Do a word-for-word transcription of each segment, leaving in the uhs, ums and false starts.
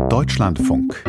Deutschlandfunk.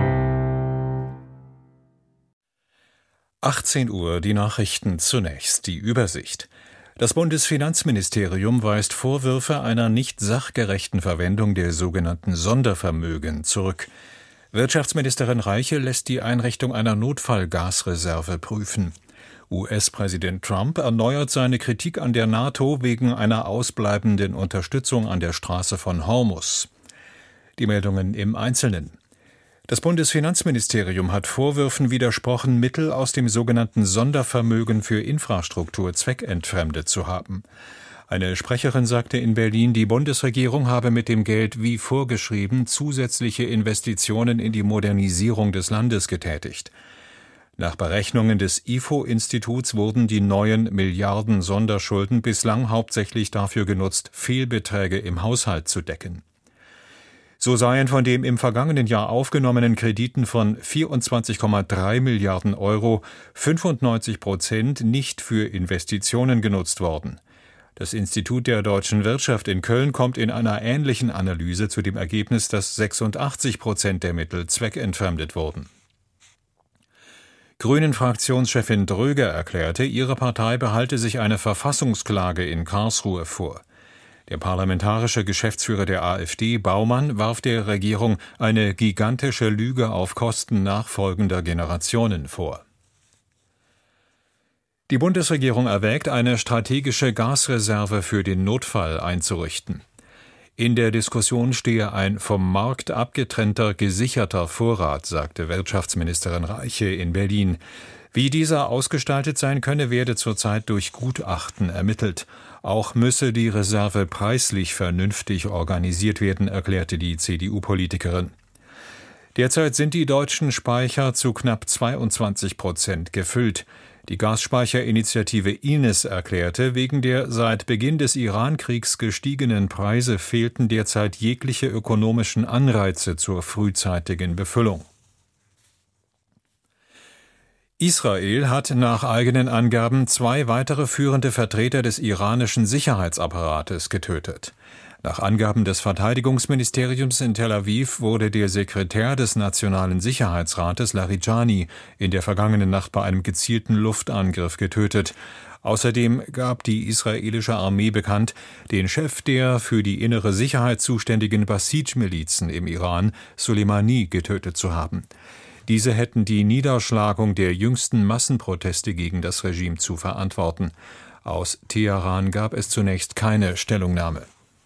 achtzehn Uhr, die Nachrichten zunächst, die Übersicht. Das Bundesfinanzministerium weist Vorwürfe einer nicht sachgerechten Verwendung der sogenannten Sondervermögen zurück. Wirtschaftsministerin Reiche lässt die Einrichtung einer Notfallgasreserve prüfen. U S-Präsident Trump erneuert seine Kritik an der NATO wegen einer ausbleibenden Unterstützung an der Straße von Hormuz. Die Meldungen im Einzelnen. Das Bundesfinanzministerium hat Vorwürfen widersprochen, Mittel aus dem sogenannten Sondervermögen für Infrastruktur zweckentfremdet zu haben. Eine Sprecherin sagte in Berlin, die Bundesregierung habe mit dem Geld wie vorgeschrieben zusätzliche Investitionen in die Modernisierung des Landes getätigt. Nach Berechnungen des I F O-Instituts wurden die neuen Milliarden Sonderschulden bislang hauptsächlich dafür genutzt, Fehlbeträge im Haushalt zu decken. So seien von dem im vergangenen Jahr aufgenommenen Krediten von vierundzwanzig Komma drei Milliarden Euro fünfundneunzig Prozent nicht für Investitionen genutzt worden. Das Institut der deutschen Wirtschaft in Köln kommt in einer ähnlichen Analyse zu dem Ergebnis, dass sechsundachtzig Prozent der Mittel zweckentfremdet wurden. Grünen-Fraktionschefin Dröger erklärte, ihre Partei behalte sich eine Verfassungsklage in Karlsruhe vor. Der parlamentarische Geschäftsführer der AfD, Baumann, warf der Regierung eine gigantische Lüge auf Kosten nachfolgender Generationen vor. Die Bundesregierung erwägt, eine strategische Gasreserve für den Notfall einzurichten. In der Diskussion stehe ein vom Markt abgetrennter, gesicherter Vorrat, sagte Wirtschaftsministerin Reiche in Berlin. Wie dieser ausgestaltet sein könne, werde zurzeit durch Gutachten ermittelt. Auch müsse die Reserve preislich vernünftig organisiert werden, erklärte die C D U-Politikerin. Derzeit sind die deutschen Speicher zu knapp zweiundzwanzig Prozent gefüllt. Die Gasspeicherinitiative I N E S erklärte, wegen der seit Beginn des Iran-Kriegs gestiegenen Preise fehlten derzeit jegliche ökonomischen Anreize zur frühzeitigen Befüllung. Israel hat nach eigenen Angaben zwei weitere führende Vertreter des iranischen Sicherheitsapparates getötet. Nach Angaben des Verteidigungsministeriums in Tel Aviv wurde der Sekretär des Nationalen Sicherheitsrates Larijani in der vergangenen Nacht bei einem gezielten Luftangriff getötet. Außerdem gab die israelische Armee bekannt, den Chef der für die innere Sicherheit zuständigen Basij-Milizen im Iran, Soleimani, getötet zu haben. Diese hätten die Niederschlagung der jüngsten Massenproteste gegen das Regime zu verantworten. Aus Teheran gab es zunächst keine Stellungnahme.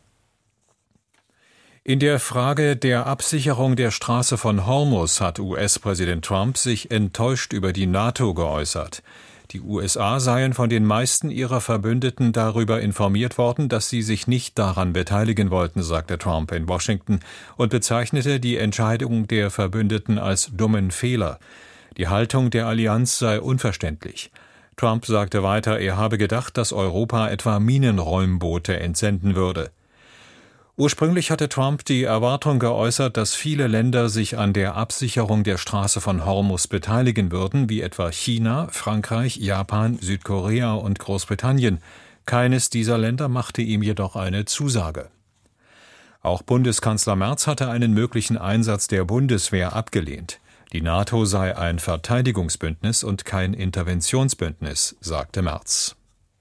In der Frage der Absicherung der Straße von Hormuz hat U S-Präsident Trump sich enttäuscht über die NATO geäußert. Die U S A seien von den meisten ihrer Verbündeten darüber informiert worden, dass sie sich nicht daran beteiligen wollten, sagte Trump in Washington und bezeichnete die Entscheidung der Verbündeten als dummen Fehler. Die Haltung der Allianz sei unverständlich. Trump sagte weiter, er habe gedacht, dass Europa etwa Minenräumboote entsenden würde. Ursprünglich hatte Trump die Erwartung geäußert, dass viele Länder sich an der Absicherung der Straße von Hormuz beteiligen würden, wie etwa China, Frankreich, Japan, Südkorea und Großbritannien. Keines dieser Länder machte ihm jedoch eine Zusage. Auch Bundeskanzler Merz hatte einen möglichen Einsatz der Bundeswehr abgelehnt. Die NATO sei ein Verteidigungsbündnis und kein Interventionsbündnis, sagte Merz.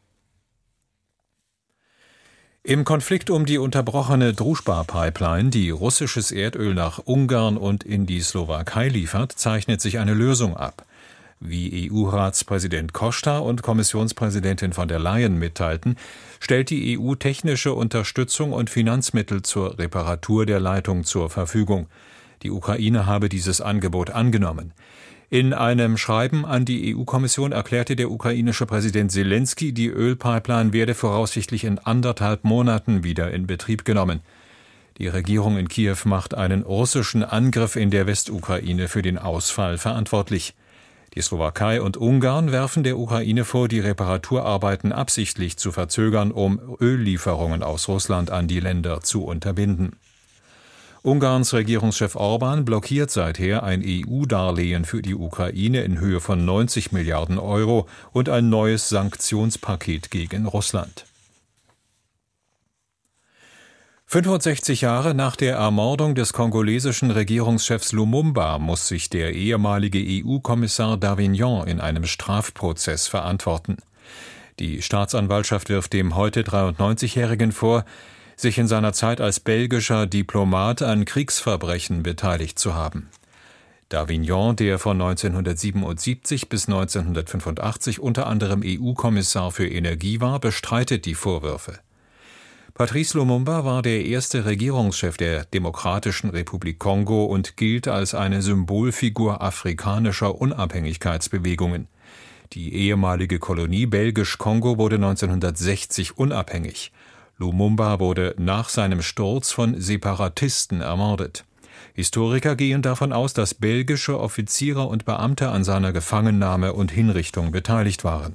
Im Konflikt um die unterbrochene Družba-Pipeline, die russisches Erdöl nach Ungarn und in die Slowakei liefert, zeichnet sich eine Lösung ab. Wie E U-Ratspräsident Costa und Kommissionspräsidentin von der Leyen mitteilten, stellt die E U technische Unterstützung und Finanzmittel zur Reparatur der Leitung zur Verfügung. Die Ukraine habe dieses Angebot angenommen. In einem Schreiben an die E U-Kommission erklärte der ukrainische Präsident Selenskyj, die Ölpipeline werde voraussichtlich in anderthalb Monaten wieder in Betrieb genommen. Die Regierung in Kiew macht einen russischen Angriff in der Westukraine für den Ausfall verantwortlich. Die Slowakei und Ungarn werfen der Ukraine vor, die Reparaturarbeiten absichtlich zu verzögern, um Öllieferungen aus Russland an die Länder zu unterbinden. Ungarns Regierungschef Orbán blockiert seither ein E U-Darlehen für die Ukraine in Höhe von neunzig Milliarden Euro und ein neues Sanktionspaket gegen Russland. fünfundsechzig Jahre nach der Ermordung des kongolesischen Regierungschefs Lumumba muss sich der ehemalige E U-Kommissar Davignon in einem Strafprozess verantworten. Die Staatsanwaltschaft wirft dem heute dreiundneunzigjährigen vor, sich in seiner Zeit als belgischer Diplomat an Kriegsverbrechen beteiligt zu haben. Davignon, der von neunzehnhundertsiebenundsiebzig bis neunzehnhundertfünfundachtzig unter anderem E U-Kommissar für Energie war, bestreitet die Vorwürfe. Patrice Lumumba war der erste Regierungschef der Demokratischen Republik Kongo und gilt als eine Symbolfigur afrikanischer Unabhängigkeitsbewegungen. Die ehemalige Kolonie Belgisch-Kongo wurde neunzehnhundertsechzig unabhängig. Lumumba wurde nach seinem Sturz von Separatisten ermordet. Historiker gehen davon aus, dass belgische Offiziere und Beamte an seiner Gefangennahme und Hinrichtung beteiligt waren.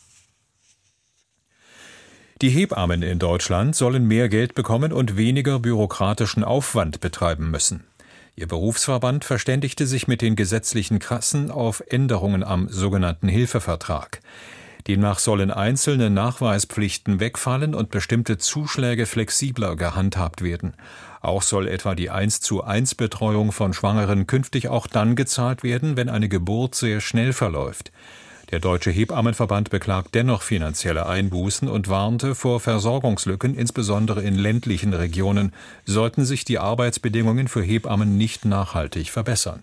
Die Hebammen in Deutschland sollen mehr Geld bekommen und weniger bürokratischen Aufwand betreiben müssen. Ihr Berufsverband verständigte sich mit den gesetzlichen Kassen auf Änderungen am sogenannten Hilfevertrag. Demnach sollen einzelne Nachweispflichten wegfallen und bestimmte Zuschläge flexibler gehandhabt werden. Auch soll etwa die eins zu eins Betreuung von Schwangeren künftig auch dann gezahlt werden, wenn eine Geburt sehr schnell verläuft. Der Deutsche Hebammenverband beklagt dennoch finanzielle Einbußen und warnte vor Versorgungslücken, insbesondere in ländlichen Regionen, sollten sich die Arbeitsbedingungen für Hebammen nicht nachhaltig verbessern.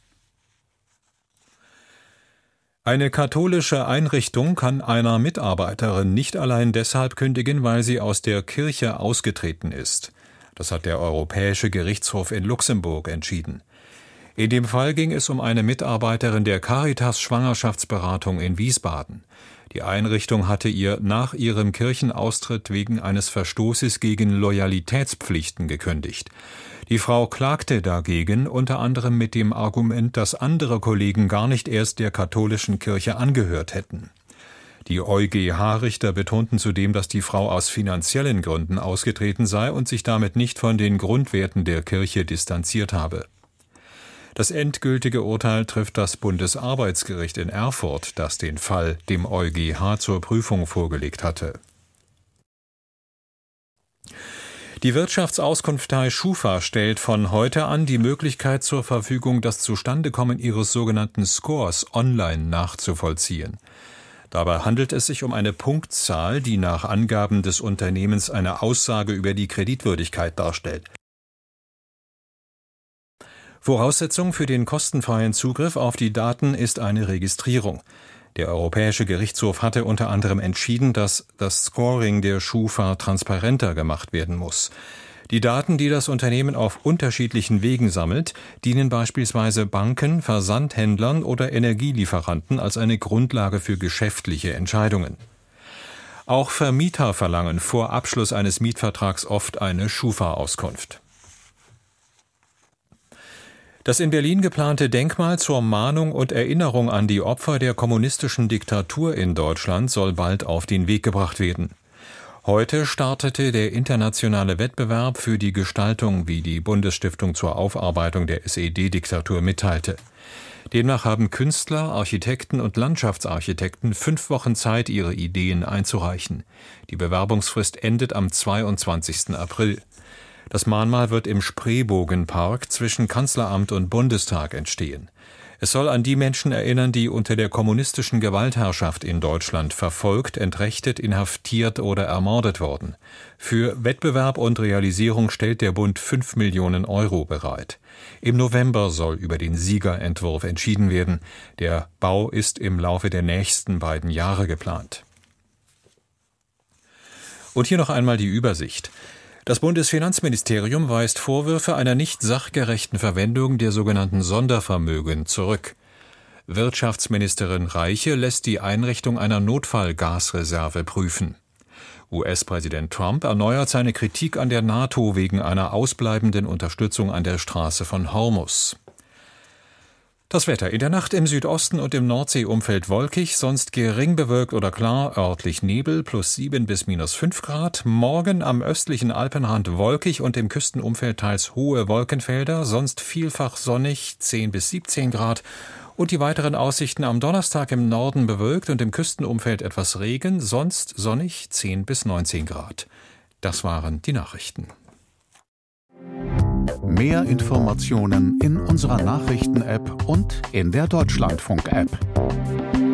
Eine katholische Einrichtung kann einer Mitarbeiterin nicht allein deshalb kündigen, weil sie aus der Kirche ausgetreten ist. Das hat der Europäische Gerichtshof in Luxemburg entschieden. In dem Fall ging es um eine Mitarbeiterin der Caritas Schwangerschaftsberatung in Wiesbaden. Die Einrichtung hatte ihr nach ihrem Kirchenaustritt wegen eines Verstoßes gegen Loyalitätspflichten gekündigt. Die Frau klagte dagegen, unter anderem mit dem Argument, dass andere Kollegen gar nicht erst der katholischen Kirche angehört hätten. Die EuGH-Richter betonten zudem, dass die Frau aus finanziellen Gründen ausgetreten sei und sich damit nicht von den Grundwerten der Kirche distanziert habe. Das endgültige Urteil trifft das Bundesarbeitsgericht in Erfurt, das den Fall dem EuGH zur Prüfung vorgelegt hatte. Die Wirtschaftsauskunftei Schufa stellt von heute an die Möglichkeit zur Verfügung, das Zustandekommen ihres sogenannten Scores online nachzuvollziehen. Dabei handelt es sich um eine Punktzahl, die nach Angaben des Unternehmens eine Aussage über die Kreditwürdigkeit darstellt. Voraussetzung für den kostenfreien Zugriff auf die Daten ist eine Registrierung. Der Europäische Gerichtshof hatte unter anderem entschieden, dass das Scoring der Schufa transparenter gemacht werden muss. Die Daten, die das Unternehmen auf unterschiedlichen Wegen sammelt, dienen beispielsweise Banken, Versandhändlern oder Energielieferanten als eine Grundlage für geschäftliche Entscheidungen. Auch Vermieter verlangen vor Abschluss eines Mietvertrags oft eine Schufa-Auskunft. Das in Berlin geplante Denkmal zur Mahnung und Erinnerung an die Opfer der kommunistischen Diktatur in Deutschland soll bald auf den Weg gebracht werden. Heute startete der internationale Wettbewerb für die Gestaltung, wie die Bundesstiftung zur Aufarbeitung der S E D-Diktatur mitteilte. Demnach haben Künstler, Architekten und Landschaftsarchitekten fünf Wochen Zeit, ihre Ideen einzureichen. Die Bewerbungsfrist endet am zweiundzwanzigsten April. Das Mahnmal wird im Spreebogenpark zwischen Kanzleramt und Bundestag entstehen. Es soll an die Menschen erinnern, die unter der kommunistischen Gewaltherrschaft in Deutschland verfolgt, entrechtet, inhaftiert oder ermordet wurden. Für Wettbewerb und Realisierung stellt der Bund fünf Millionen Euro bereit. Im November soll über den Siegerentwurf entschieden werden. Der Bau ist im Laufe der nächsten beiden Jahre geplant. Und hier noch einmal die Übersicht. Das Bundesfinanzministerium weist Vorwürfe einer nicht sachgerechten Verwendung der sogenannten Sondervermögen zurück. Wirtschaftsministerin Reiche lässt die Einrichtung einer Notfallgasreserve prüfen. U S-Präsident Trump erneuert seine Kritik an der NATO wegen einer ausbleibenden Unterstützung an der Straße von Hormuz. Das Wetter: In der Nacht im Südosten und im Nordseeumfeld wolkig, sonst gering bewölkt oder klar, örtlich Nebel, plus sieben bis minus fünf Grad. Morgen am östlichen Alpenrand wolkig und im Küstenumfeld teils hohe Wolkenfelder, sonst vielfach sonnig, zehn bis siebzehn Grad. Und die weiteren Aussichten: am Donnerstag im Norden bewölkt und im Küstenumfeld etwas Regen, sonst sonnig, zehn bis neunzehn Grad. Das waren die Nachrichten. Mehr Informationen in unserer Nachrichten-App und in der Deutschlandfunk-App.